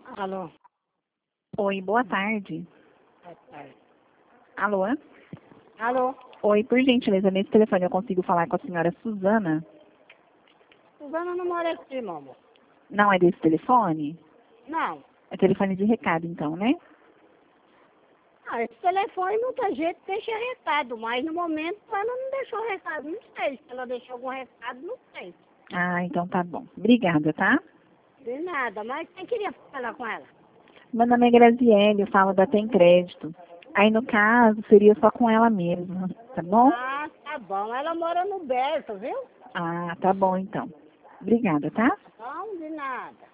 Alô? Oi, boa tarde. Boa tarde. Alô? Alô? Oi, por gentileza, nesse telefone eu consigo falar com a senhora Suzana? Suzana não mora aqui, meu amor. Não é desse telefone? Não. É telefone de recado, então, né? Ah, esse telefone muita gente deixa recado, mas no momento ela não deixou recado. Não sei se ela deixou algum recado, não sei. Ah, então tá bom. Obrigada, tá? De nada, mas quem queria falar com ela? Meu nome é Graziele, eu falo da Tem Crédito. Aí, no caso, seria só com ela mesma, tá bom? Ah, tá bom. Ela mora no Berço, viu? Ah, tá bom, então. Obrigada, tá? Não, de nada.